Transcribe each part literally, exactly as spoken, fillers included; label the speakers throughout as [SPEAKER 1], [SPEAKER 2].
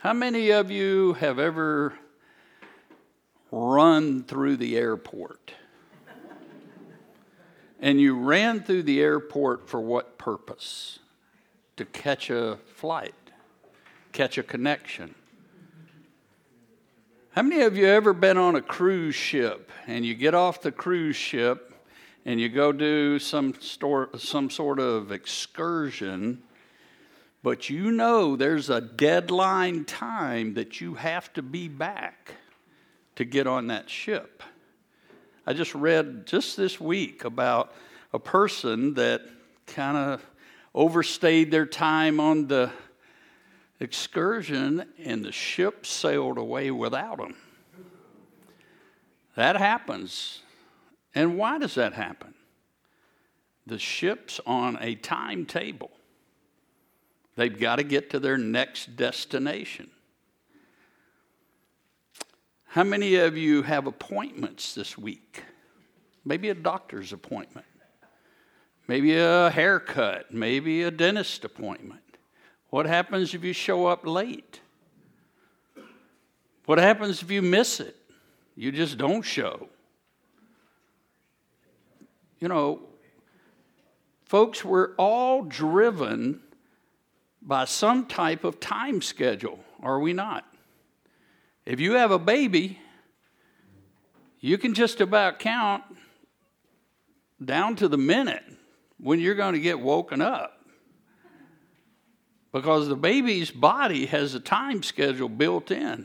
[SPEAKER 1] How many of you have ever run through the airport? And you ran through the airport for what purpose? To catch a flight, catch a connection. How many of you ever been on a cruise ship and you get off the cruise ship and you go do some store, some sort of excursion, but you know there's a deadline time that you have to be back to get on that ship? I just read just this week about a person that kind of overstayed their time on the excursion and the ship sailed away without them. That happens. And why does that happen? The ship's on a timetable. They've got to get to their next destination. How many of you have appointments this week? Maybe a doctor's appointment. Maybe a haircut. Maybe a dentist appointment. What happens if you show up late? What happens if you miss it? You just don't show. You know, folks, we're all driven by some type of time schedule, are we not? If you have a baby, you can just about count down to the minute when you're going to get woken up. Because the baby's body has a time schedule built in.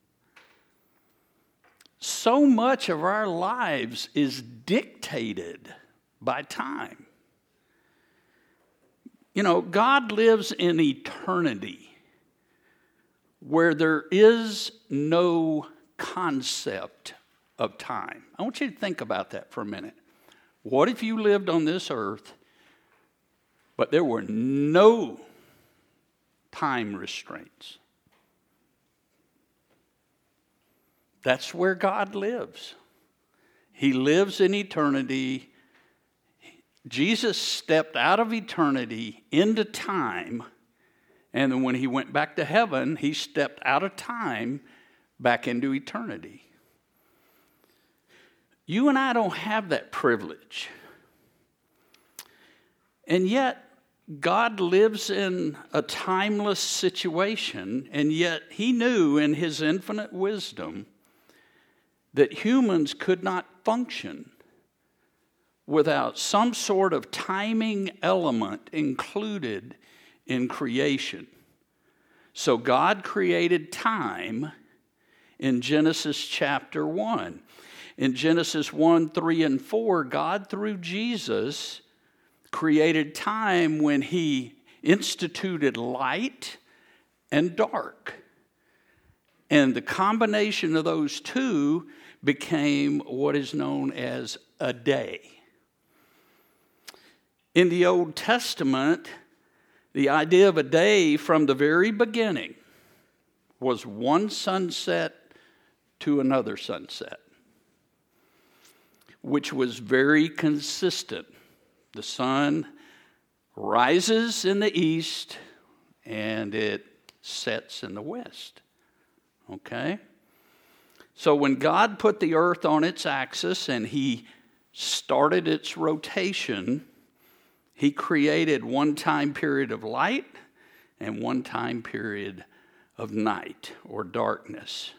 [SPEAKER 1] So much of our lives is dictated by time. You know, God lives in eternity where there is no concept of time. I want you to think about that for a minute. What if you lived on this earth, but there were no time restraints? That's where God lives. He lives in eternity. Jesus stepped out of eternity into time, and then when he went back to heaven, he stepped out of time back into eternity. You and I don't have that privilege. And yet, God lives in a timeless situation, and yet he knew in his infinite wisdom that humans could not function without some sort of timing element included in creation. So God created time in Genesis chapter one. In Genesis one, three, and four, God, through Jesus, created time when he instituted light and dark. And the combination of those two became what is known as a day. In the Old Testament, the idea of a day from the very beginning was one sunset to another sunset, which was very consistent. The sun rises in the east and it sets in the west. Okay? So when God put the earth on its axis and he started its rotation, he created one time period of light and one time period of night or darkness.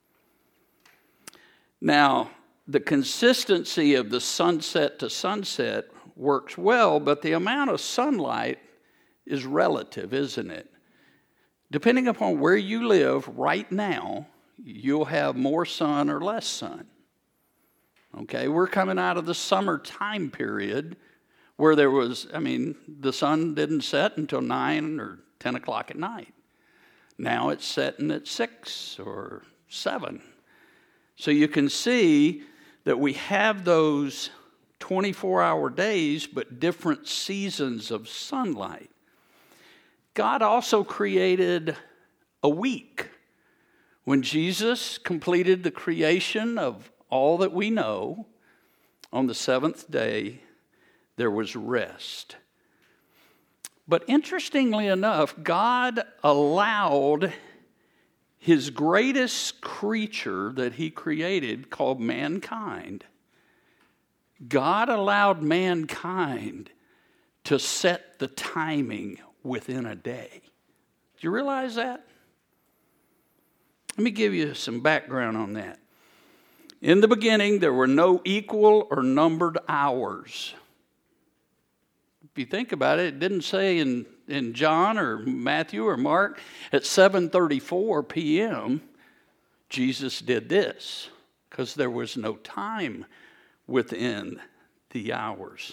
[SPEAKER 1] Now, the consistency of the sunset to sunset works well, but the amount of sunlight is relative, isn't it? Depending upon where you live right now, you'll have more sun or less sun. Okay, we're coming out of the summer time period where there was, I mean, the sun didn't set until nine or ten o'clock at night. Now it's setting at six or seven. So you can see that we have those twenty-four hour days, but different seasons of sunlight. God also created a week. When Jesus completed the creation of all that we know, on the seventh day, there was rest. But interestingly enough, God allowed his greatest creature that he created, called mankind, God allowed mankind to set the timing within a day. Do you realize that? Let me give you some background on that. In the beginning, there were no equal or numbered hours. If you think about it, it didn't say in, in John or Matthew or Mark, at seven thirty-four p.m., Jesus did this, because there was no time within the hours.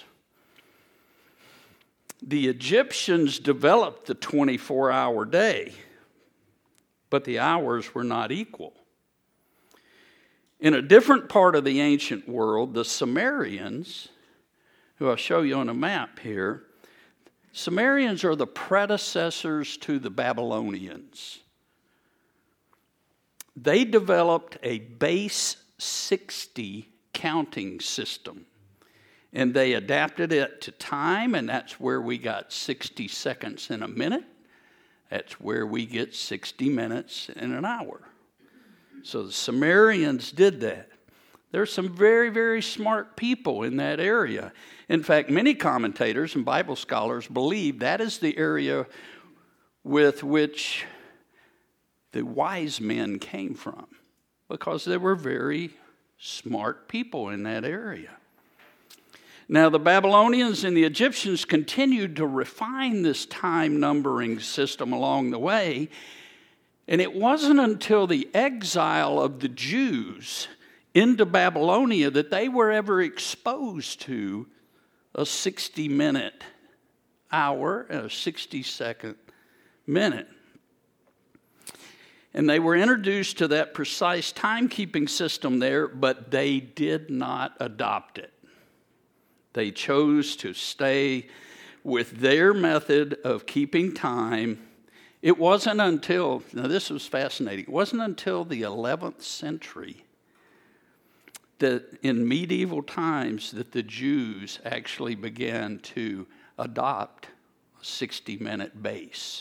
[SPEAKER 1] The Egyptians developed the twenty-four hour day, but the hours were not equal. In a different part of the ancient world, the Sumerians, who I'll show you on a map here, Sumerians are the predecessors to the Babylonians. They developed a base sixty counting system, and they adapted it to time, and that's where we got sixty seconds in a minute. That's where we get sixty minutes in an hour. So the Sumerians did that. There's some very, very smart people in that area. In fact, many commentators and Bible scholars believe that is the area with which the wise men came from, because they were very smart people in that area. Now, the Babylonians and the Egyptians continued to refine this time numbering system along the way, and it wasn't until the exile of the Jews into Babylonia that they were ever exposed to a sixty minute hour and a sixty second minute. And they were introduced to that precise timekeeping system there, but they did not adopt it. They chose to stay with their method of keeping time. It wasn't until, now this was fascinating, it wasn't until the eleventh century that in medieval times that the Jews actually began to adopt a sixty minute base.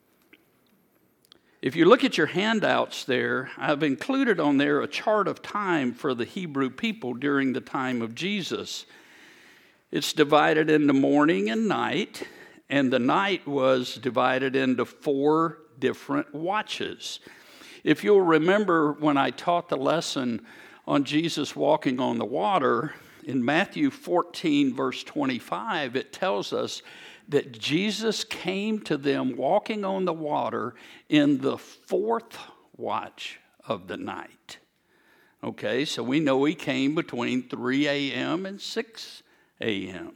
[SPEAKER 1] If you look at your handouts there, I've included on there a chart of time for the Hebrew people during the time of Jesus. It's divided into morning and night, and the night was divided into four different watches. If you'll remember when I taught the lesson on Jesus walking on the water, in Matthew fourteen, verse twenty-five, it tells us that Jesus came to them walking on the water in the fourth watch of the night. Okay, so we know he came between three a.m. and six a.m.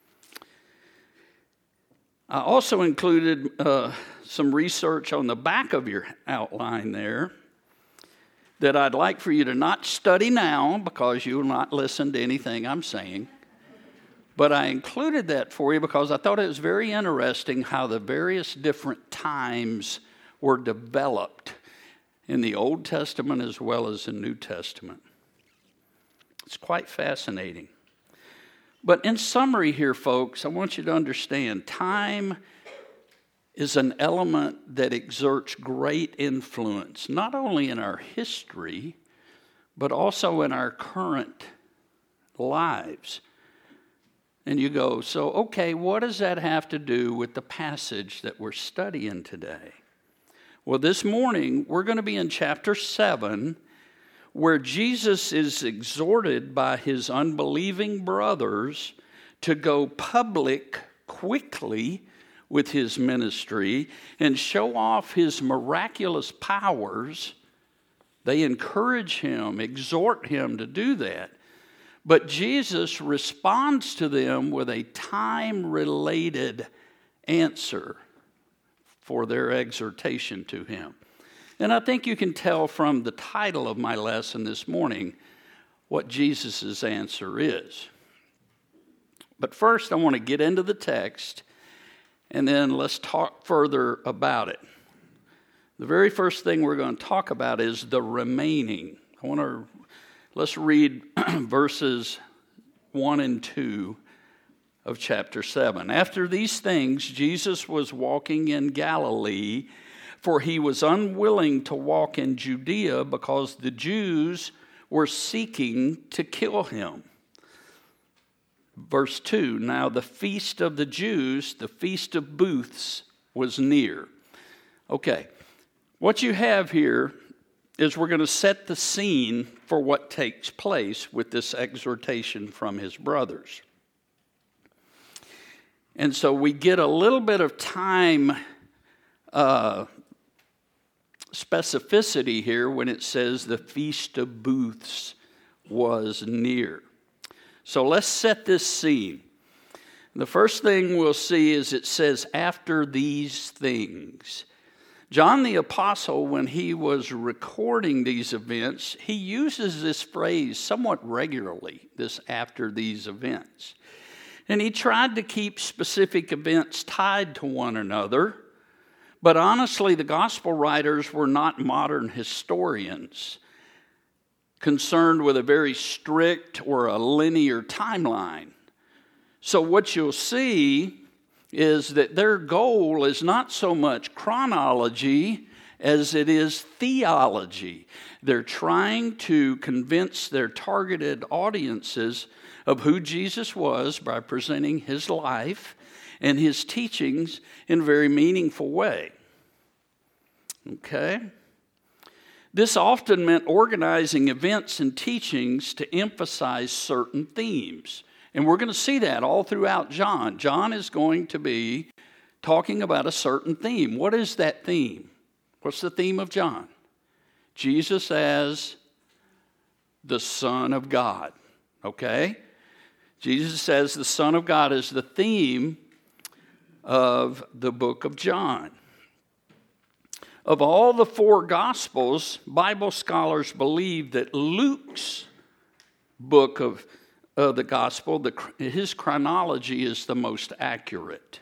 [SPEAKER 1] I also included uh, some research on the back of your outline there that I'd like for you to not study now, because you will not listen to anything I'm saying. But I included that for you because I thought it was very interesting how the various different times were developed in the Old Testament as well as the New Testament. It's quite fascinating. But in summary here, folks, I want you to understand time is an element that exerts great influence, not only in our history, but also in our current lives. And you go, so, okay, what does that have to do with the passage that we're studying today? Well, this morning, we're going to be in chapter seven, where Jesus is exhorted by his unbelieving brothers to go public quickly with his ministry and show off his miraculous powers. They encourage him, exhort him to do that. But Jesus responds to them with a time-related answer for their exhortation to him. And I think you can tell from the title of my lesson this morning what Jesus' answer is. But first, I want to get into the text, and then let's talk further about it. The very first thing we're going to talk about is the remaining. I want to Let's read verses one and two of chapter seven. After these things, Jesus was walking in Galilee, for he was unwilling to walk in Judea because the Jews were seeking to kill him. Verse two, now the feast of the Jews, the feast of booths, was near. Okay, what you have here is we're going to set the scene for what takes place with this exhortation from his brothers. And so we get a little bit of time uh, specificity here when it says the Feast of Booths was near. So let's set this scene. The first thing we'll see is it says, after these things. John the Apostle, when he was recording these events, he uses this phrase somewhat regularly, this after these events. And he tried to keep specific events tied to one another. But honestly, the gospel writers were not modern historians concerned with a very strict or a linear timeline. So what you'll see is that their goal is not so much chronology as it is theology. They're trying to convince their targeted audiences of who Jesus was by presenting his life and his teachings in a very meaningful way. Okay? This often meant organizing events and teachings to emphasize certain themes. And we're going to see that all throughout John. John is going to be talking about a certain theme. What is that theme? What's the theme of John? Jesus as the Son of God. Okay? Jesus says the Son of God is the theme of the book of John. Of all the four Gospels, Bible scholars believe that Luke's book of uh, the Gospel, the, his chronology is the most accurate.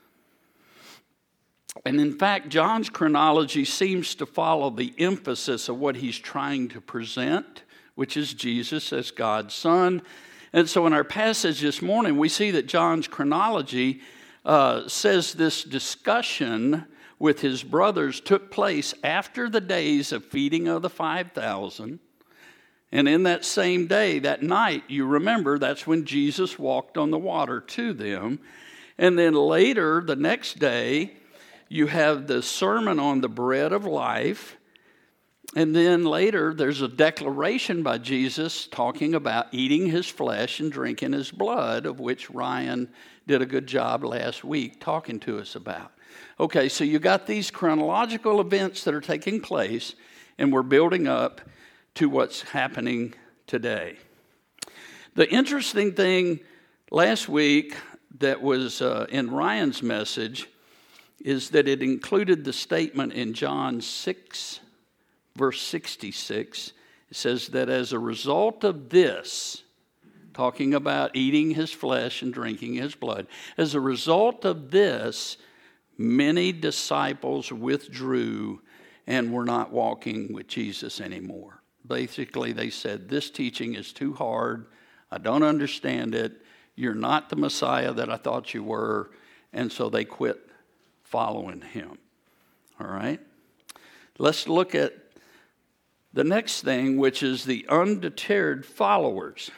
[SPEAKER 1] And in fact, John's chronology seems to follow the emphasis of what he's trying to present, which is Jesus as God's Son. And so in our passage this morning, we see that John's chronology uh, says this discussion with his brothers took place after the days of feeding of the five thousand. And in that same day, that night, you remember, that's when Jesus walked on the water to them. And then later, the next day, you have the sermon on the bread of life. And then later, there's a declaration by Jesus talking about eating his flesh and drinking his blood, of which Ryan did a good job last week talking to us about. Okay, so you got these chronological events that are taking place, and we're building up to what's happening today. The interesting thing last week that was uh, in Ryan's message is that it included the statement in John six, verse sixty-six. It says that as a result of this, talking about eating his flesh and drinking his blood, as a result of this, many disciples withdrew and were not walking with Jesus anymore. Basically, they said, this teaching is too hard. I don't understand it. You're not the Messiah that I thought you were. And so they quit following him. All right? Let's look at the next thing, which is the undeterred followers.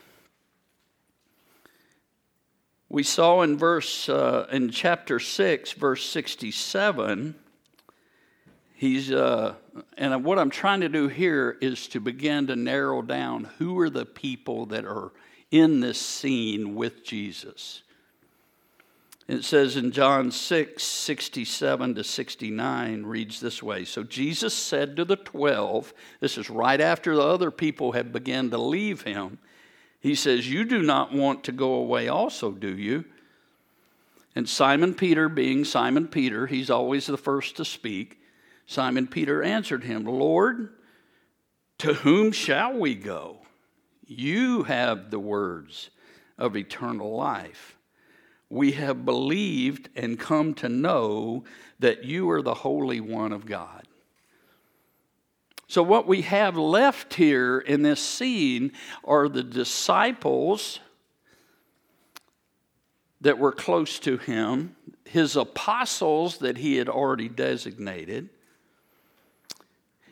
[SPEAKER 1] We saw in verse uh, in chapter six, verse sixty-seven, he's uh, and what I'm trying to do here is to begin to narrow down who are the people that are in this scene with Jesus. It says in John six, sixty-seven to sixty-nine, reads this way. So Jesus said to the twelve, this is right after the other people had begun to leave him. He says, you do not want to go away also, do you? And Simon Peter, being Simon Peter, he's always the first to speak. Simon Peter answered him, Lord, to whom shall we go? You have the words of eternal life. We have believed and come to know that you are the Holy One of God. So what we have left here in this scene are the disciples that were close to him, his apostles that he had already designated,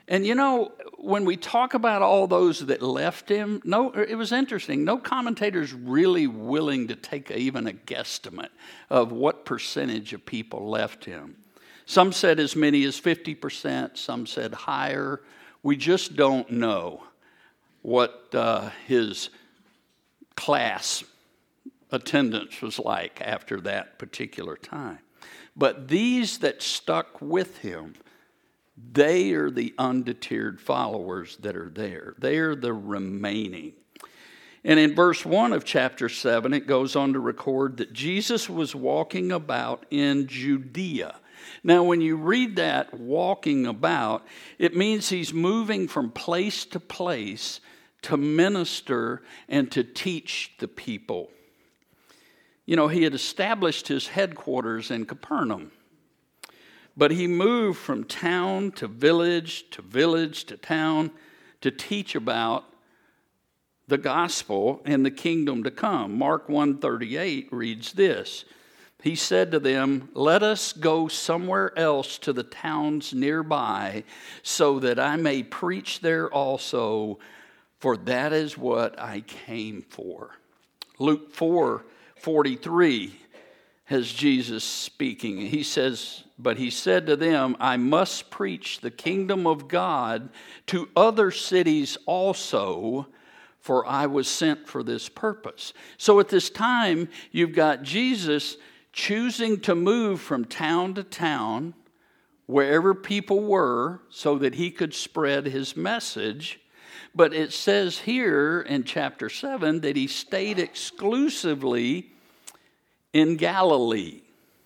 [SPEAKER 1] And you know, when we talk about all those that left him, no, it was interesting. No commentator's really willing to take a, even a guesstimate of what percentage of people left him. Some said as many as fifty percent, some said higher. We just don't know what uh, his class attendance was like after that particular time. But these that stuck with him, they are the undeterred followers that are there. They are the remaining. And in verse one of chapter seven, it goes on to record that Jesus was walking about in Judea. Now, when you read that, walking about, it means he's moving from place to place to minister and to teach the people. You know, he had established his headquarters in Capernaum. But he moved from town to village to village to town to teach about the gospel and the kingdom to come. Mark one thirty-eight reads this. He said to them, "Let us go somewhere else to the towns nearby, so that I may preach there also, for that is what I came for." Luke four forty-three has Jesus speaking. He says, "But he said to them, I must preach the kingdom of God to other cities also, for I was sent for this purpose." So at this time, you've got Jesus choosing to move from town to town, wherever people were, so that he could spread his message. But it says here in chapter seven that he stayed exclusively in Galilee.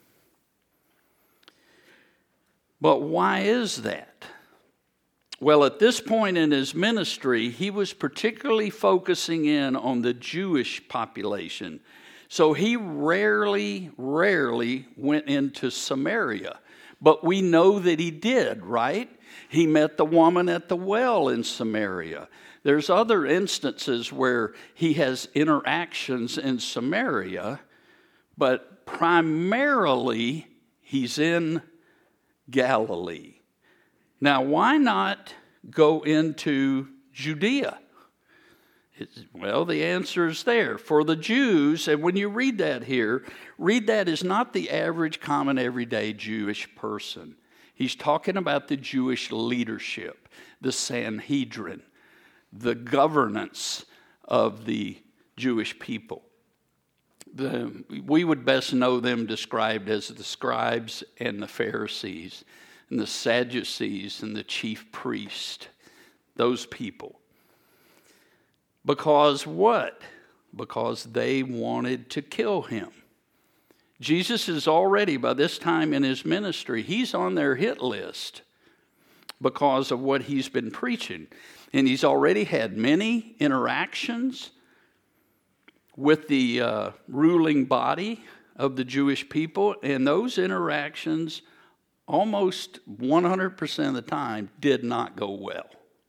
[SPEAKER 1] But why is that? Well, at this point in his ministry, he was particularly focusing in on the Jewish population. So he rarely, rarely went into Samaria. But we know that he did, right? He met the woman at the well in Samaria. There's other instances where he has interactions in Samaria, but primarily he's in Galilee. Now, why not go into Judea? It's, well, the answer is there. For the Jews, and when you read that here, read that as not the average, common, everyday Jewish person. He's talking about the Jewish leadership, the Sanhedrin, the governance of the Jewish people. The, we would best know them described as the scribes and the Pharisees and the Sadducees and the chief priest, those people. Because what? Because they wanted to kill him. Jesus is already, by this time in his ministry, he's on their hit list because of what he's been preaching. And he's already had many interactions with the uh, ruling body of the Jewish people, and those interactions almost one hundred percent of the time did not go well.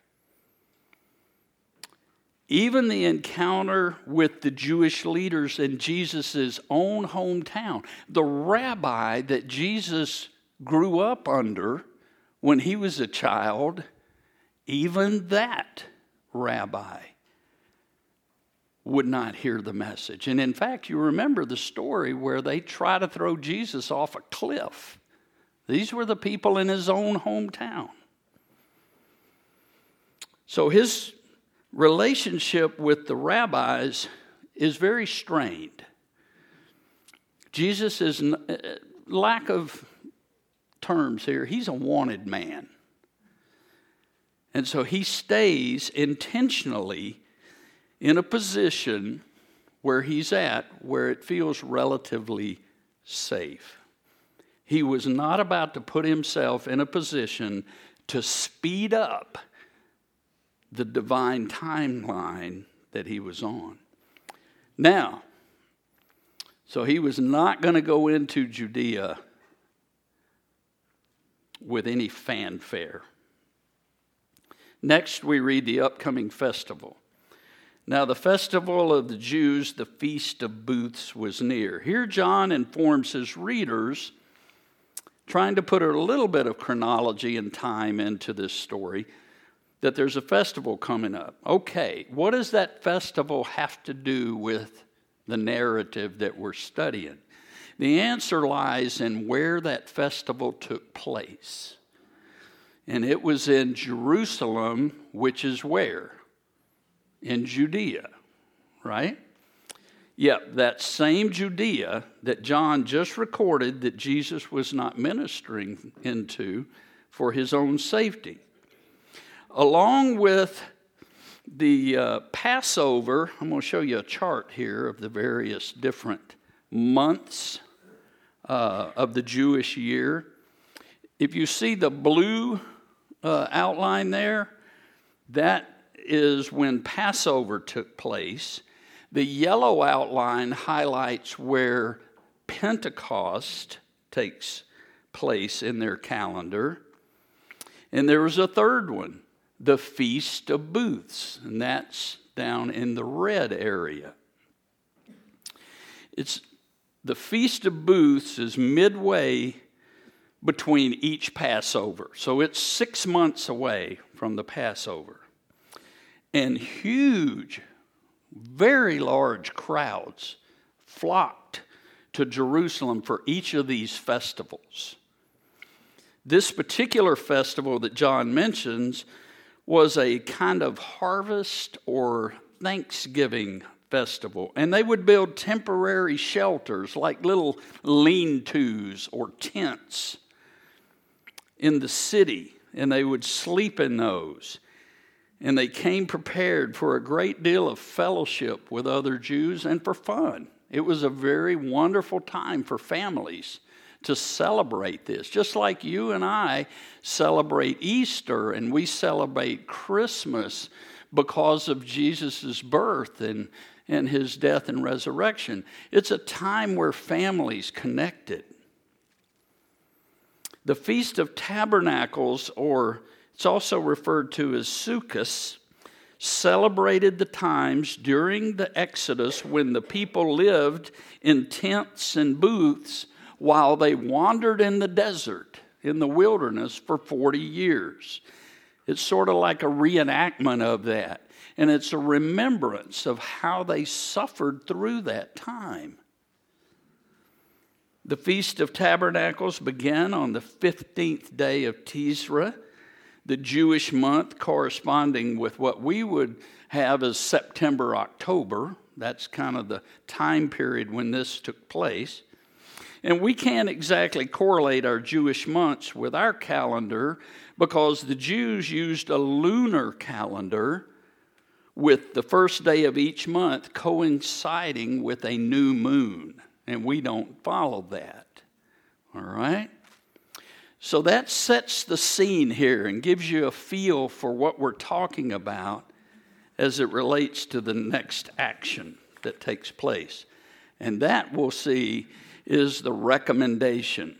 [SPEAKER 1] Even the encounter with the Jewish leaders in Jesus' own hometown, the rabbi that Jesus grew up under when he was a child, even that rabbi would not hear the message. And in fact, you remember the story where they try to throw Jesus off a cliff. These were the people in his own hometown. So his relationship with the rabbis is very strained. Jesus is, lack of terms here, he's a wanted man. And so he stays intentionally in a position where he's at, where it feels relatively safe. He was not about to put himself in a position to speed up the divine timeline that he was on. Now, so he was not going to go into Judea with any fanfare. Next, we read the upcoming festival. Now, the festival of the Jews, the Feast of Booths, was near. Here, John informs his readers, trying to put a little bit of chronology and time into this story, that there's a festival coming up. Okay, what does that festival have to do with the narrative that we're studying? The answer lies in where that festival took place. And it was in Jerusalem, which is where? In Judea, right? Yep, that same Judea that John just recorded that Jesus was not ministering into for his own safety. Along with the uh, Passover, I'm going to show you a chart here of the various different months uh, of the Jewish year. If you see the blue uh, outline there, that is when Passover took place. The yellow outline highlights where Pentecost takes place in their calendar. And there was a third one, the Feast of Booths, and that's down in the red area. It's the Feast of Booths is midway between each Passover. So it's six months away from the Passover. And huge, very large crowds flocked to Jerusalem for each of these festivals. This particular festival that John mentions was a kind of harvest or Thanksgiving festival. And they would build temporary shelters like little lean-tos or tents in the city, and they would sleep in those. And they came prepared for a great deal of fellowship with other Jews and for fun. It was a very wonderful time for families to celebrate this. Just like you and I celebrate Easter and we celebrate Christmas because of Jesus' birth and, and his death and resurrection. It's a time where families connected. The Feast of Tabernacles, or it's also referred to as Sukkot, celebrated the times during the Exodus when the people lived in tents and booths while they wandered in the desert, in the wilderness, for forty years. It's sort of like a reenactment of that. And it's a remembrance of how they suffered through that time. The Feast of Tabernacles began on the fifteenth day of Tisra, the Jewish month corresponding with what we would have as September, October. That's kind of the time period when this took place. And we can't exactly correlate our Jewish months with our calendar because the Jews used a lunar calendar with the first day of each month coinciding with a new moon. And we don't follow that. All right? So that sets the scene here and gives you a feel for what we're talking about as it relates to the next action that takes place. And that, we'll see, is the recommendation.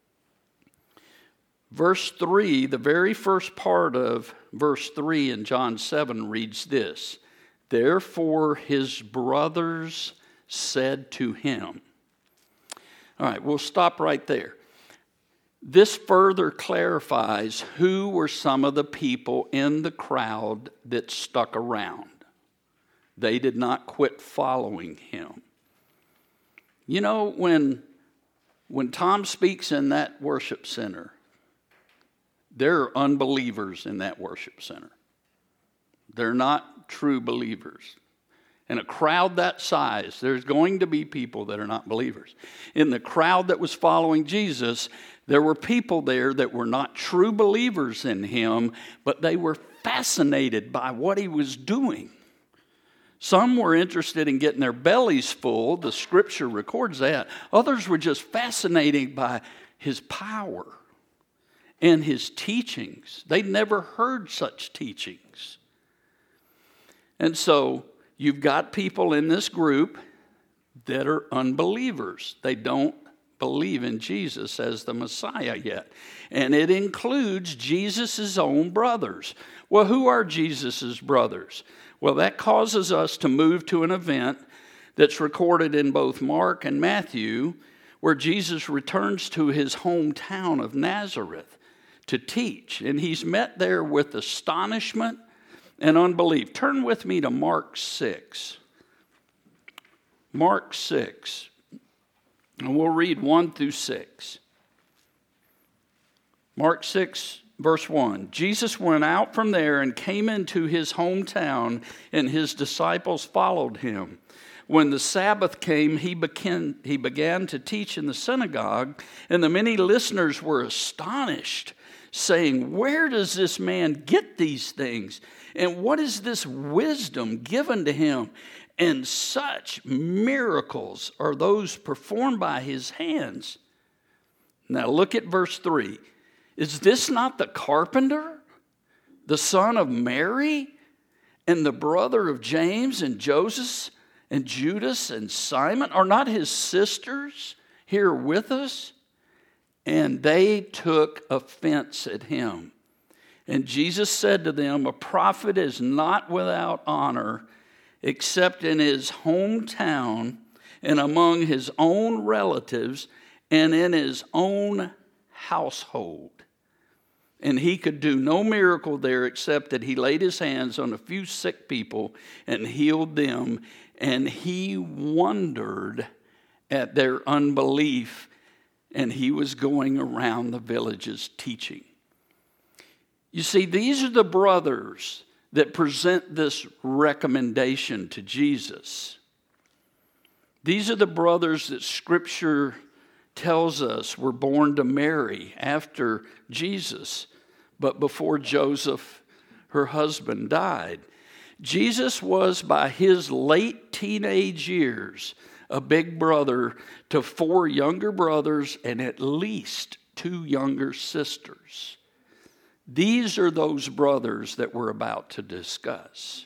[SPEAKER 1] Verse three, the very first part of verse three in John seven reads this: "Therefore his brothers said to him." All right, we'll stop right there. This further clarifies who were some of the people in the crowd that stuck around. They did not quit following him. You know, when, when Tom speaks in that worship center, there are unbelievers in that worship center. They're not true believers. In a crowd that size, there's going to be people that are not believers. In the crowd that was following Jesus, there were people there that were not true believers in him, but they were fascinated by what he was doing. Some were interested in getting their bellies full. The scripture records that. Others were just fascinated by his power and his teachings. They'd never heard such teachings. And so you've got people in this group that are unbelievers. They don't believe in Jesus as the Messiah yet. And it includes Jesus' own brothers. Well, who are Jesus' brothers? Well, that causes us to move to an event that's recorded in both Mark and Matthew, where Jesus returns to his hometown of Nazareth to teach. And he's met there with astonishment and unbelief. Turn with me to Mark six. Mark six. And we'll read one through six. Mark six, verse one. Jesus went out from there and came into his hometown, and his disciples followed him. When the Sabbath came, he began, he began to teach in the synagogue, and the many listeners were astonished, saying, "Where does this man get these things? And what is this wisdom given to him? And such miracles are those performed by his hands." Now look at verse three. "Is this not the carpenter, the son of Mary, and the brother of James and Joseph and Judas and Simon? Are not his sisters here with us?" And they took offense at him. And Jesus said to them, "A prophet is not without honor except in his hometown and among his own relatives and in his own household." And he could do no miracle there except that he laid his hands on a few sick people and healed them. And he wondered at their unbelief, and he was going around the villages teaching. You see, these are the brothers that present this recommendation to Jesus. These are the brothers that Scripture tells us were born to Mary after Jesus, but before Joseph, her husband, died. Jesus was, by his late teenage years, a big brother to four younger brothers and at least two younger sisters. These are those brothers that we're about to discuss.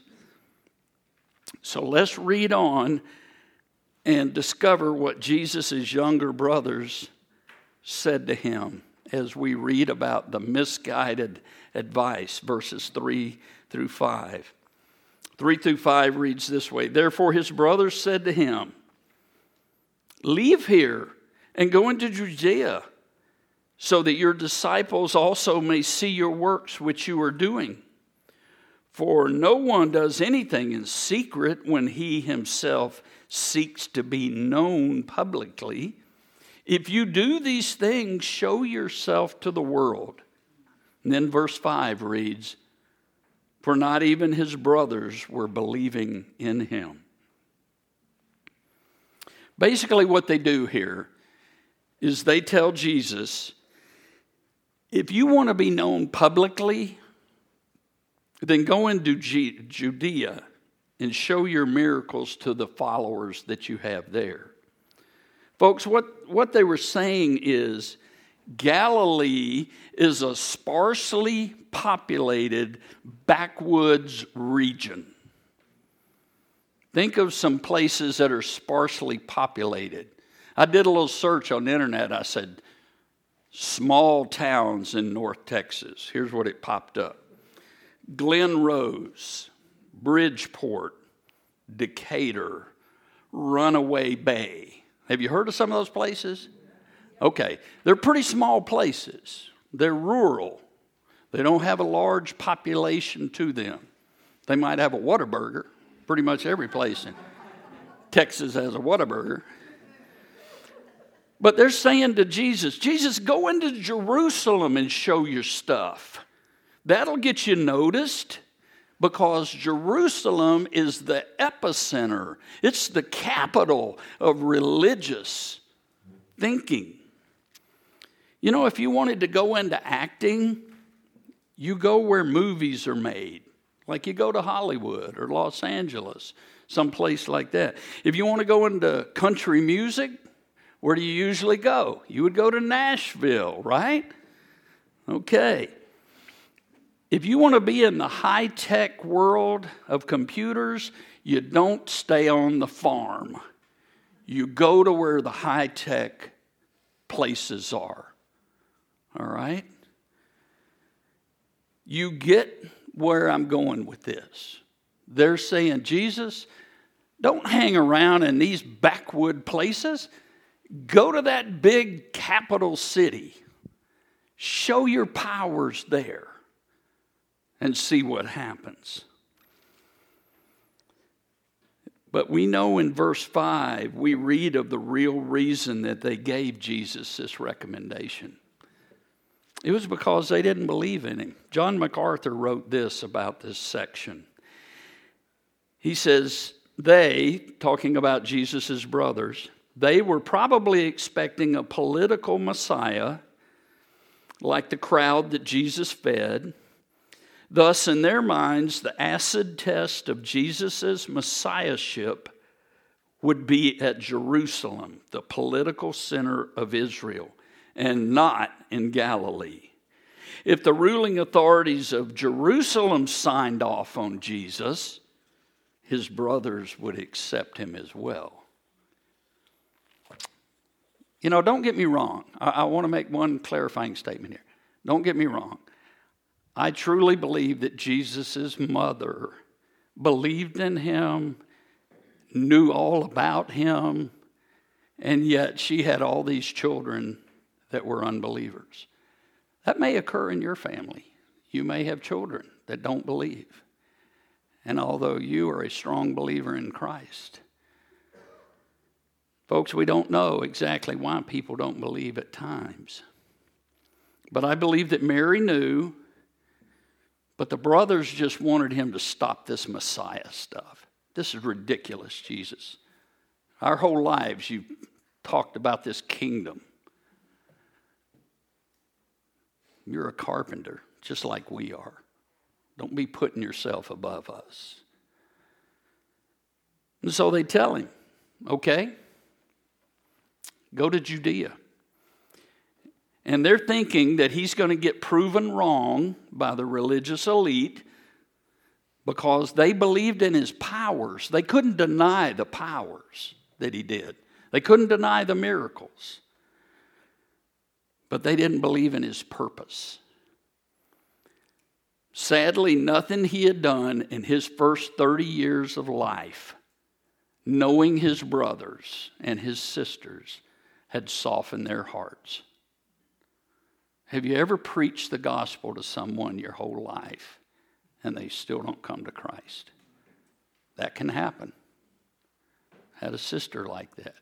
[SPEAKER 1] So let's read on and discover what Jesus' younger brothers said to him as we read about the misguided advice, verses three through five. three through five reads this way. "Therefore his brothers said to him, 'Leave here and go into Judea, so that your disciples also may see your works which you are doing. For no one does anything in secret when he himself seeks to be known publicly. If you do these things, show yourself to the world.'" And then verse five reads, "For not even his brothers were believing in him." Basically what they do here is they tell Jesus, if you want to be known publicly, then go into Judea and show your miracles to the followers that you have there. Folks, what, what they were saying is Galilee is a sparsely populated backwoods region. Think of some places that are sparsely populated. I did a little search on the internet. I said, small towns in North Texas. Here's what it popped up. Glen Rose, Bridgeport, Decatur, Runaway Bay. Have you heard of some of those places? Okay, they're pretty small places. They're rural. They don't have a large population to them. They might have a Whataburger. Pretty much every place in Texas has a Whataburger. But they're saying to Jesus, Jesus, go into Jerusalem and show your stuff. That'll get you noticed, because Jerusalem is the epicenter. It's the capital of religious thinking. You know, if you wanted to go into acting, you go where movies are made. Like you go to Hollywood or Los Angeles, someplace like that. If you want to go into country music, where do you usually go? You would go to Nashville, right? Okay. If you want to be in the high-tech world of computers, you don't stay on the farm. You go to where the high-tech places are. All right? You get where I'm going with this. They're saying, Jesus, don't hang around in these backwood places. Go to that big capital city. Show your powers there and see what happens. But we know in verse five, we read of the real reason that they gave Jesus this recommendation. It was because they didn't believe in him. John MacArthur wrote this about this section. He says, they, talking about Jesus' brothers, they were probably expecting a political Messiah like the crowd that Jesus fed. Thus, in their minds, the acid test of Jesus' messiahship would be at Jerusalem, the political center of Israel, and not in Galilee. If the ruling authorities of Jerusalem signed off on Jesus, his brothers would accept him as well. You know, don't get me wrong. I, I want to make one clarifying statement here. Don't get me wrong. I truly believe that Jesus' mother believed in him, knew all about him, and yet she had all these children that were unbelievers. That may occur in your family. You may have children that don't believe. And although you are a strong believer in Christ, folks, we don't know exactly why people don't believe at times. But I believe that Mary knew, but the brothers just wanted him to stop this Messiah stuff. This is ridiculous, Jesus. Our whole lives you've talked about this kingdom. You're a carpenter, just like we are. Don't be putting yourself above us. And so they tell him, okay, go to Judea. And they're thinking that he's going to get proven wrong by the religious elite because they believed in his powers. They couldn't deny the powers that he did. They couldn't deny the miracles. But they didn't believe in his purpose. Sadly, nothing he had done in his first thirty years of life, knowing his brothers and his sisters, had softened their hearts. Have you ever preached the gospel to someone your whole life and they still don't come to Christ? That can happen. I had a sister like that.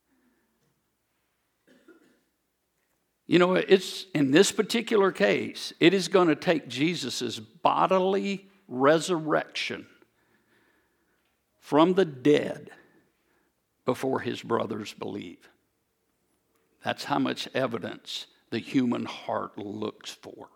[SPEAKER 1] You know, it's in this particular case, it is going to take Jesus' bodily resurrection from the dead before his brothers believe. That's how much evidence the human heart looks for.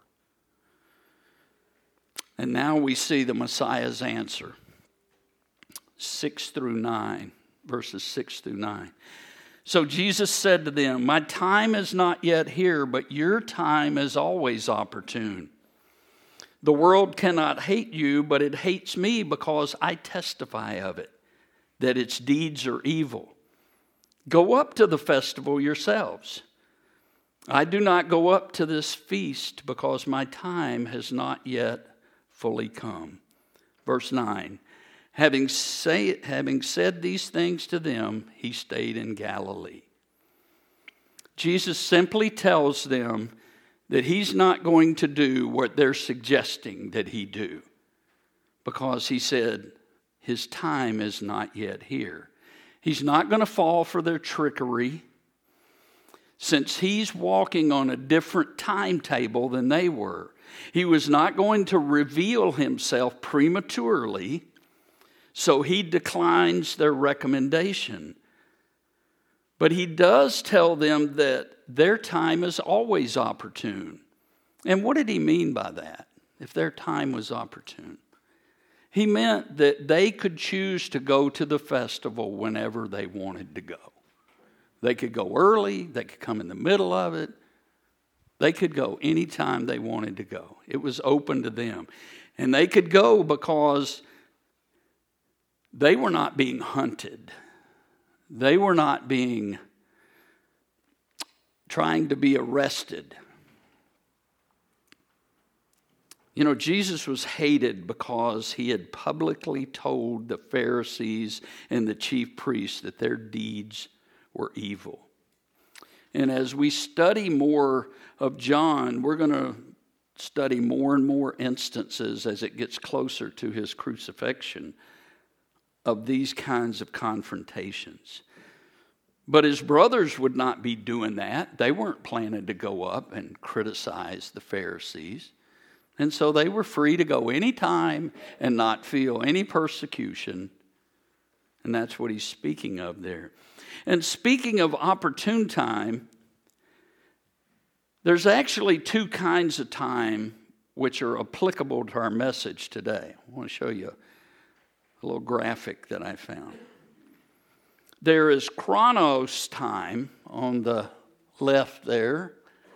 [SPEAKER 1] And now we see the Messiah's answer. Six through nine, verses six through nine. So Jesus said to them, my time is not yet here, but your time is always opportune. The world cannot hate you, but it hates me because I testify of it, that its deeds are evil. Go up to the festival yourselves. I do not go up to this feast because my time has not yet fully come. Verse nine. Having, say, having said these things to them, he stayed in Galilee. Jesus simply tells them that he's not going to do what they're suggesting that he do, because he said his time is not yet here. He's not going to fall for their trickery, since he's walking on a different timetable than they were. He was not going to reveal himself prematurely, so he declines their recommendation. But he does tell them that their time is always opportune. And what did he mean by that, if their time was opportune? He meant that they could choose to go to the festival whenever they wanted to go. They could go early, they could come in the middle of it. They could go anytime they wanted to go. It was open to them. And they could go because they were not being hunted. They were not being, trying to be arrested. You know, Jesus was hated because he had publicly told the Pharisees and the chief priests that their deeds were evil. And as we study more of John, we're going to study more and more instances as it gets closer to his crucifixion of these kinds of confrontations. But his brothers would not be doing that. They weren't planning to go up and criticize the Pharisees. And so they were free to go anytime and not feel any persecution. And that's what he's speaking of there. And speaking of opportune time, there's actually two kinds of time which are applicable to our message today. I want to show you a little graphic that I found. There is chronos time on the left there.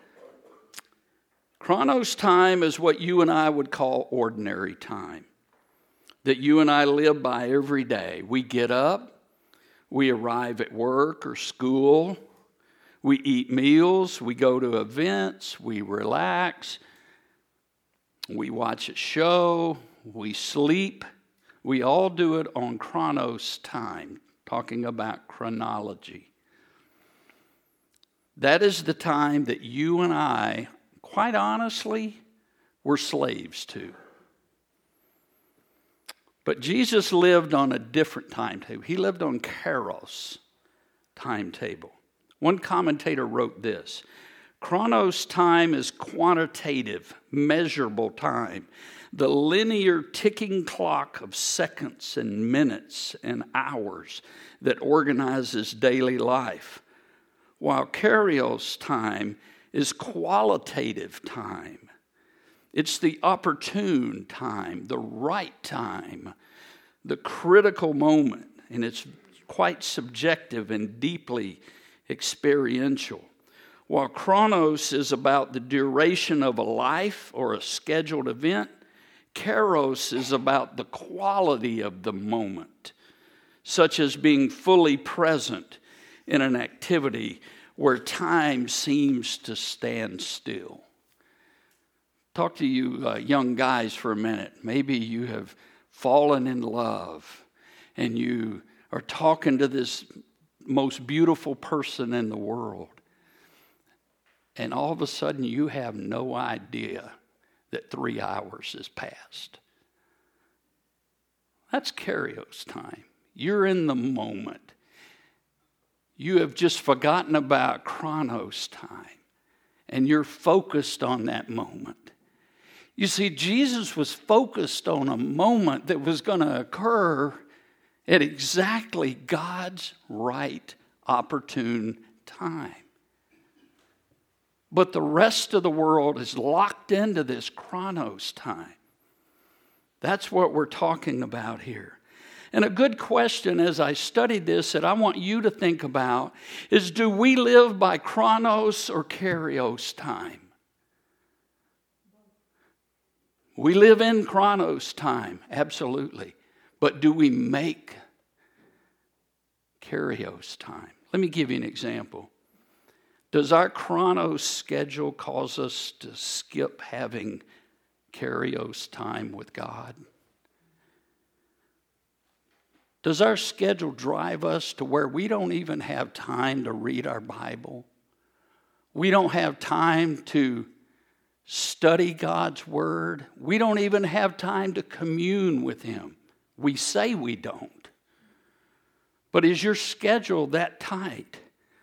[SPEAKER 1] Chronos time is what you and I would call ordinary time, that you and I live by every day. We get up, we arrive at work or school, we eat meals, we go to events, we relax, we watch a show, we sleep. We all do it on chronos time, talking about chronology. That is the time that you and I, quite honestly, were slaves to. But Jesus lived on a different timetable. He lived on Kairos timetable. One commentator wrote this: Chronos time is quantitative, measurable time, the linear ticking clock of seconds and minutes and hours that organizes daily life, while Kairos time is qualitative time. It's the opportune time, the right time, the critical moment, and it's quite subjective and deeply experiential. While chronos is about the duration of a life or a scheduled event, Kairos is about the quality of the moment, such as being fully present in an activity where time seems to stand still. Talk to you uh, young guys for a minute. Maybe you have fallen in love and you are talking to this most beautiful person in the world. And all of a sudden you have no idea that three hours has passed. That's Kairos time. You're in the moment. You have just forgotten about chronos time. And you're focused on that moment. You see, Jesus was focused on a moment that was going to occur at exactly God's right, opportune time. But the rest of the world is locked into this chronos time. That's what we're talking about here. And a good question as I studied this that I want you to think about is, do we live by chronos or kairos time? We live in chronos time, absolutely. But do we make kairos time? Let me give you an example. Does our chronos schedule cause us to skip having kairos time with God? Does our schedule drive us to where we don't even have time to read our Bible? We don't have time to study God's Word. We don't even have time to commune with Him. We say we don't. But is your schedule that tight?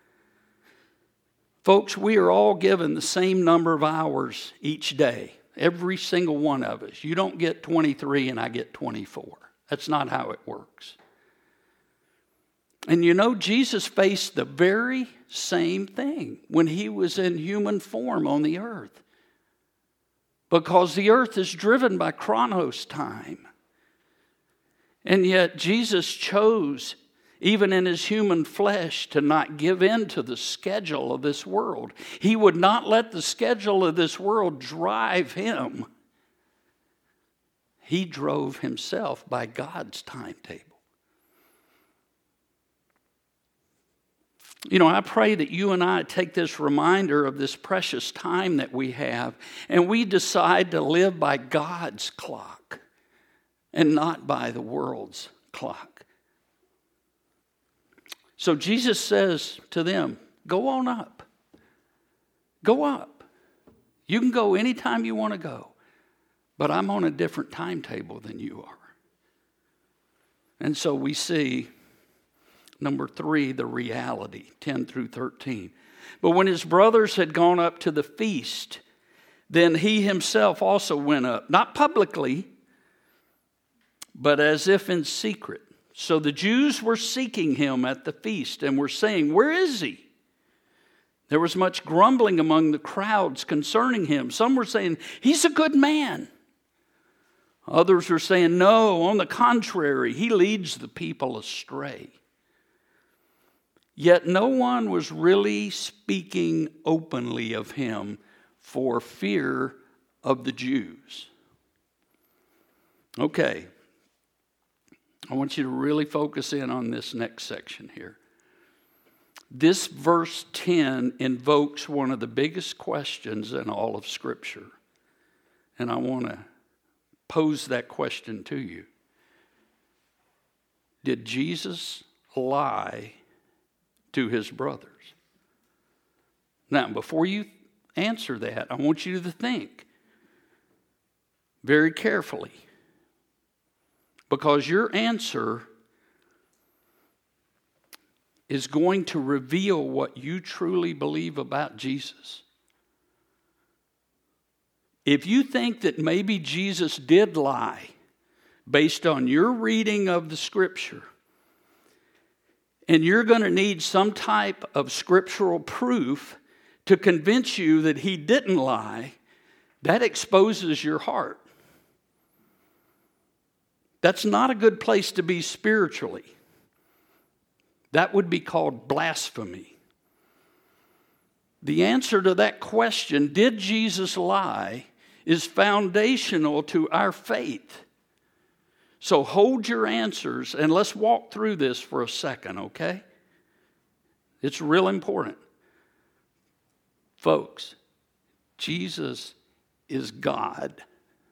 [SPEAKER 1] Folks, we are all given the same number of hours each day. Every single one of us. You don't get twenty-three and I get twenty-four. That's not how it works. And you know, Jesus faced the very same thing when He was in human form on the earth. Because the earth is driven by chronos time. And yet Jesus chose, even in His human flesh, to not give in to the schedule of this world. He would not let the schedule of this world drive Him. He drove Himself by God's timetable. You know, I pray that you and I take this reminder of this precious time that we have, and we decide to live by God's clock and not by the world's clock. So Jesus says to them, go on up. Go up. You can go anytime you want to go. But I'm on a different timetable than you are. And so we see, number three, the reality, ten through thirteen. But when his brothers had gone up to the feast, then he himself also went up, not publicly, but as if in secret. So the Jews were seeking him at the feast and were saying, "Where is he?" There was much grumbling among the crowds concerning him. Some were saying, "He's a good man." Others were saying, "No, on the contrary, he leads the people astray." Yet no one was really speaking openly of him for fear of the Jews. Okay, I want you to really focus in on this next section here. This verse ten invokes one of the biggest questions in all of Scripture. And I want to pose that question to you. Did Jesus lie to his brothers? Now, before you answer that, I want you to think very carefully, because your answer is going to reveal what you truly believe about Jesus. If you think that maybe Jesus did lie based on your reading of the Scripture, and you're going to need some type of scriptural proof to convince you that he didn't lie, that exposes your heart. That's not a good place to be spiritually. That would be called blasphemy. The answer to that question, did Jesus lie, is foundational to our faith. So hold your answers and let's walk through this for a second, okay? It's real important. Folks, Jesus is God.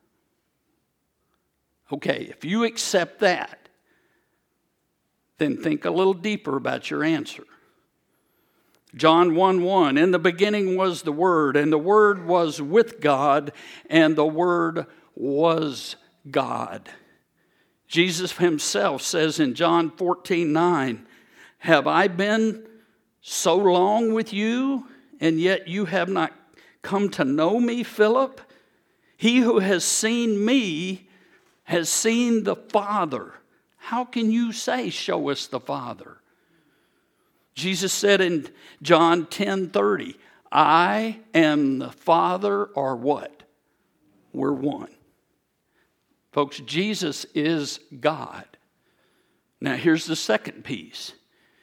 [SPEAKER 1] Okay, if you accept that, then think a little deeper about your answer. John one one, in the beginning was the Word, and the Word was with God, and the Word was God. Jesus himself says in John fourteen nine, have I been so long with you, and yet you have not come to know me, Philip? He who has seen me has seen the Father. How can you say, show us the Father? Jesus said in John ten thirty, I and the Father are what? We're one. Folks, Jesus is God. Now here's the second piece.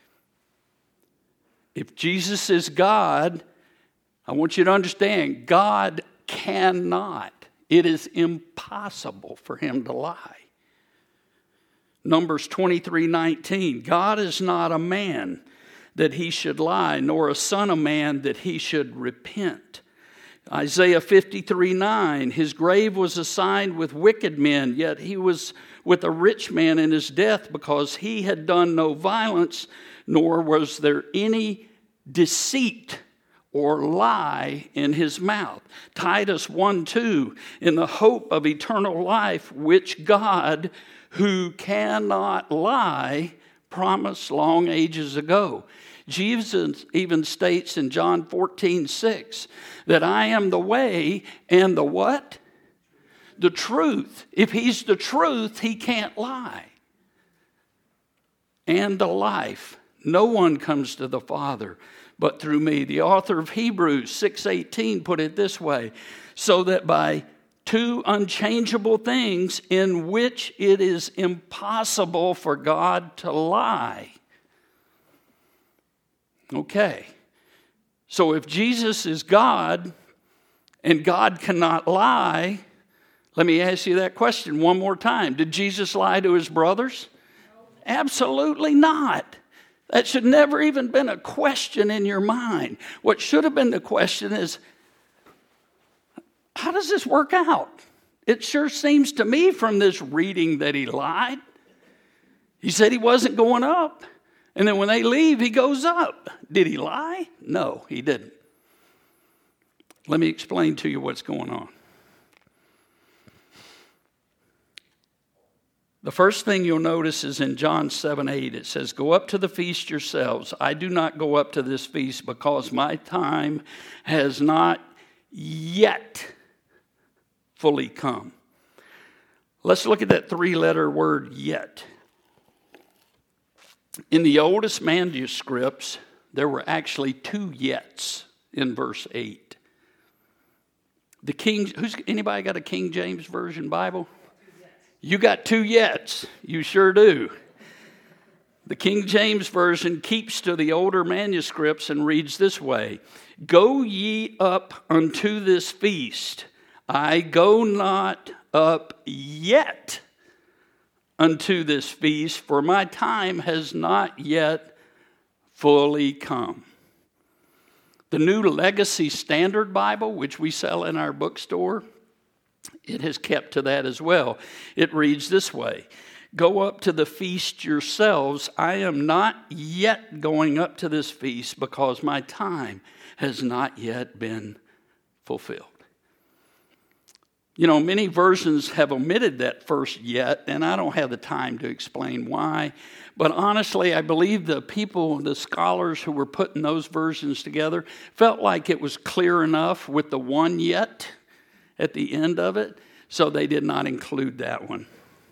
[SPEAKER 1] If Jesus is God, I want you to understand, God cannot. It is impossible for him to lie. Numbers twenty-three nineteen, God is not a man that he should lie, nor a son of man that he should repent. Isaiah fifty-three nine, his grave was assigned with wicked men, yet he was with a rich man in his death, because he had done no violence, nor was there any deceit or lie in his mouth. Titus one two, in the hope of eternal life, which God, who cannot lie, promised long ages ago. Jesus even states in John fourteen six that I am the way and the what? The truth. If he's the truth, he can't lie. And the life. No one comes to the Father but through me. The author of Hebrews six eighteen put it this way, so that by two unchangeable things in which it is impossible for God to lie. Okay, so if Jesus is God and God cannot lie, let me ask you that question one more time. Did Jesus lie to his brothers? Absolutely not. That should never even been a question in your mind. What should have been the question is, how does this work out? It sure seems to me from this reading that he lied. He said he wasn't going up. And then when they leave, he goes up. Did he lie? No, he didn't. Let me explain to you what's going on. The first thing you'll notice is in John seven eight, it says, "Go up to the feast yourselves. I do not go up to this feast because my time has not yet fully come." Let's look at that three-letter word, yet. In the oldest manuscripts, there were actually two yets in verse eight. The King, who's anybody got a King James Version Bible? You got two yets. You sure do. The King James Version keeps to the older manuscripts and reads this way: "Go ye up unto this feast. I go not up yet unto this feast, for my time has not yet fully come." The New Legacy Standard Bible, which we sell in our bookstore, it has kept to that as well. It reads this way: "Go up to the feast yourselves. I am not yet going up to this feast because my time has not yet been fulfilled." You know, many versions have omitted that first yet, and I don't have the time to explain why. But honestly, I believe the people, the scholars who were putting those versions together, felt like it was clear enough with the one yet at the end of it, so they did not include that one.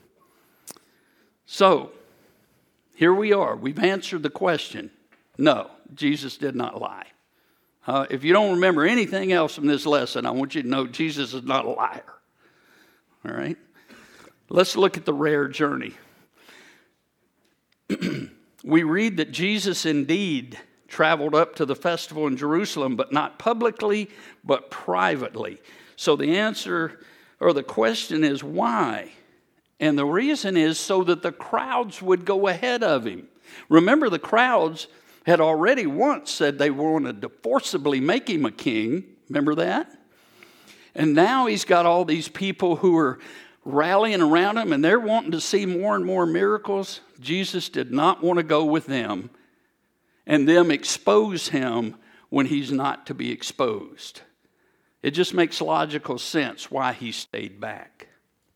[SPEAKER 1] So, here we are. We've answered the question. No, Jesus did not lie. Uh, if you don't remember anything else from this lesson, I want you to know Jesus is not a liar. All right? Let's look at the rare journey. We read that Jesus indeed traveled up to the festival in Jerusalem, but not publicly, but privately. So the answer, or the question is, why? And the reason is so that the crowds would go ahead of him. Remember, the crowds had already once said they wanted to forcibly make him a king. Remember that? And now he's got all these people who are rallying around him, and they're wanting to see more and more miracles. Jesus did not want to go with them and them expose him when he's not to be exposed. It just makes logical sense why he stayed back.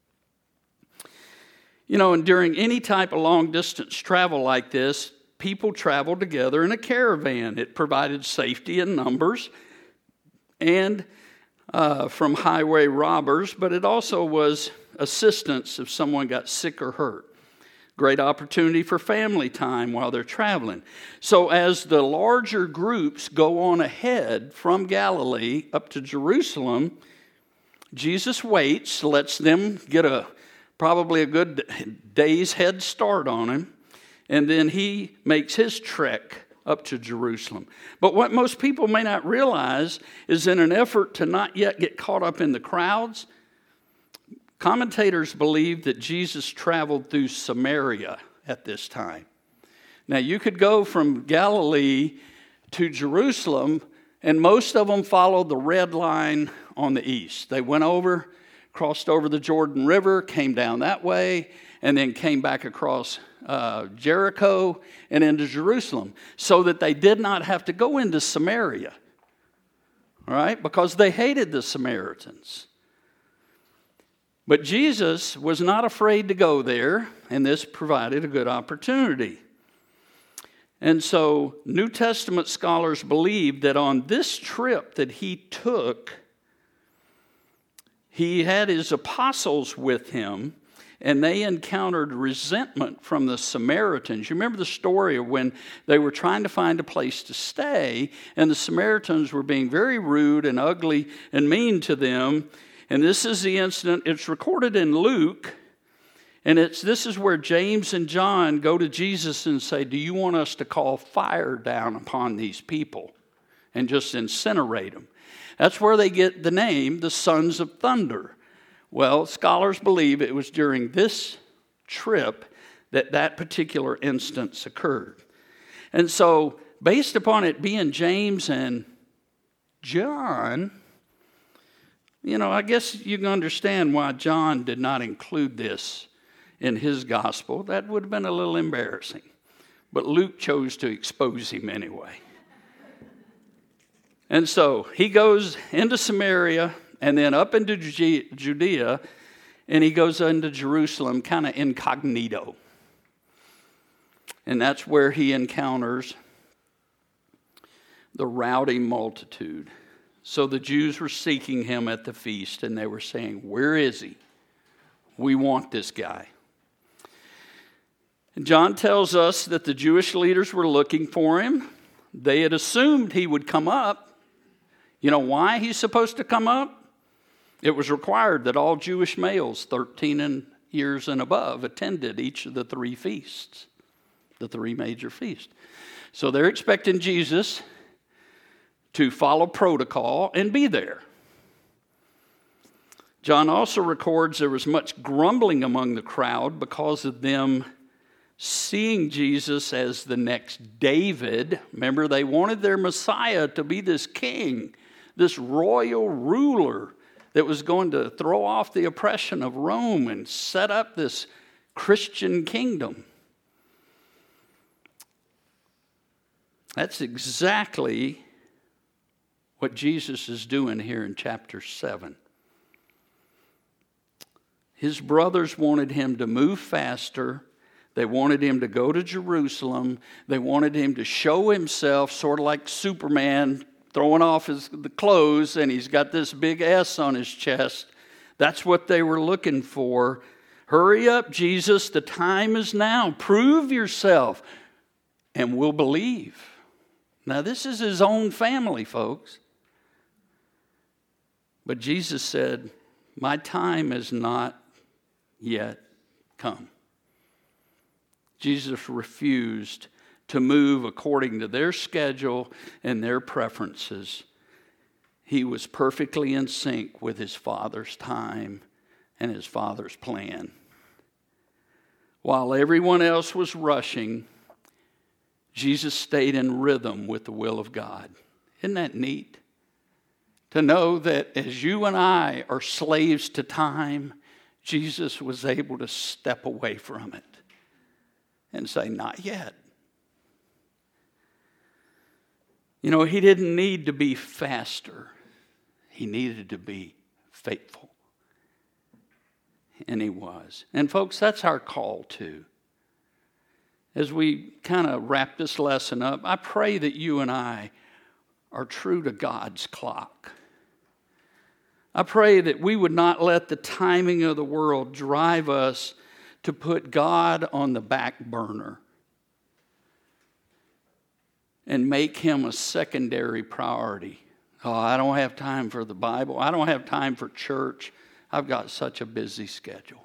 [SPEAKER 1] You know, and during any type of long-distance travel like this, people traveled together in a caravan. It provided safety in numbers and uh, from highway robbers, but it also was assistance if someone got sick or hurt. Great opportunity for family time while they're traveling. So as the larger groups go on ahead from Galilee up to Jerusalem, Jesus waits, lets them get a probably a good day's head start on him, and then he makes his trek up to Jerusalem. But what most people may not realize is in an effort to not yet get caught up in the crowds, commentators believe that Jesus traveled through Samaria at this time. Now, you could go from Galilee to Jerusalem, and most of them followed the red line on the east. They went over, crossed over the Jordan River, came down that way, and then came back across uh, Jericho and into Jerusalem, so that they did not have to go into Samaria, all right, because they hated the Samaritans. But Jesus was not afraid to go there, and this provided a good opportunity. And so New Testament scholars believe that on this trip that he took, he had his apostles with him, and they encountered resentment from the Samaritans. You remember the story of when they were trying to find a place to stay, and the Samaritans were being very rude and ugly and mean to them. And this is the incident. It's recorded in Luke, and it's this is where James and John go to Jesus and say, "Do you want us to call fire down upon these people and just incinerate them?" That's where they get the name, the Sons of Thunder. Well, scholars believe it was during this trip that that particular instance occurred. And so, based upon it being James and John, you know, I guess you can understand why John did not include this in his gospel. That would have been a little embarrassing. But Luke chose to expose him anyway. And so he goes into Samaria and then up into Judea, and he goes into Jerusalem kind of incognito. And that's where he encounters the rowdy multitude. So the Jews were seeking him at the feast, and they were saying, "Where is he? We want this guy." And John tells us that the Jewish leaders were looking for him. They had assumed he would come up. You know why he's supposed to come up? It was required that all Jewish males, thirteen years and above, attended each of the three feasts, the three major feasts. So they're expecting Jesus to follow protocol and be there. John also records there was much grumbling among the crowd because of them seeing Jesus as the next David. Remember, they wanted their Messiah to be this king, this royal ruler that was going to throw off the oppression of Rome and set up this Christian kingdom. That's exactly what Jesus is doing here in chapter seven. His brothers wanted him to move faster. They wanted him to go to Jerusalem. They wanted him to show himself, sort of like Superman throwing off his the clothes, and he's got this big S on his chest. That's what they were looking for. Hurry up, Jesus, the time is now. Prove yourself, and we'll believe. Now, this is his own family, folks. But Jesus said, my time has not yet come. Jesus refused to move according to their schedule and their preferences. He was perfectly in sync with his Father's time and his Father's plan. While everyone else was rushing, Jesus stayed in rhythm with the will of God. Isn't that neat? To know that as you and I are slaves to time, Jesus was able to step away from it and say, not yet. You know, he didn't need to be faster. He needed to be faithful. And he was. And folks, that's our call too. As we kind of wrap this lesson up, I pray that you and I are true to God's clock. I pray that we would not let the timing of the world drive us to put God on the back burner and make him a secondary priority. Oh, I don't have time for the Bible. I don't have time for church. I've got such a busy schedule.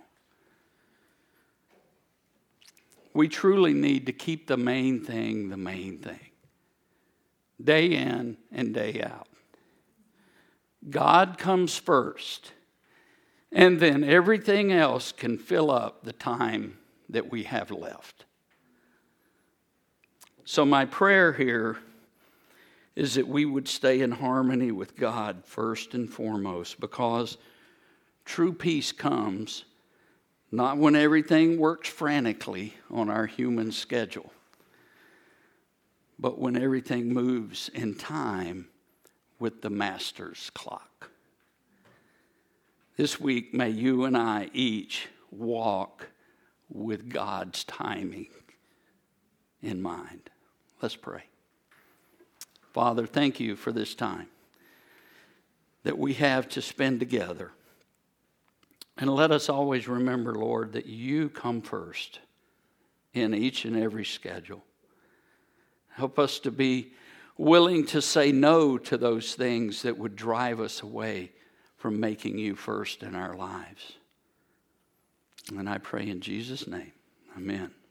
[SPEAKER 1] We truly need to keep the main thing the main thing. Day in and day out. God comes first, and then everything else can fill up the time that we have left. So my prayer here is that we would stay in harmony with God first and foremost, because true peace comes not when everything works frantically on our human schedule, but when everything moves in time with the Master's clock. This week, may you and I each walk with God's timing in mind. Let's pray. Father, thank you for this time that we have to spend together. And let us always remember, Lord, that you come first in each and every schedule. Help us to be willing to say no to those things that would drive us away from making you first in our lives. And I pray in Jesus' name, amen.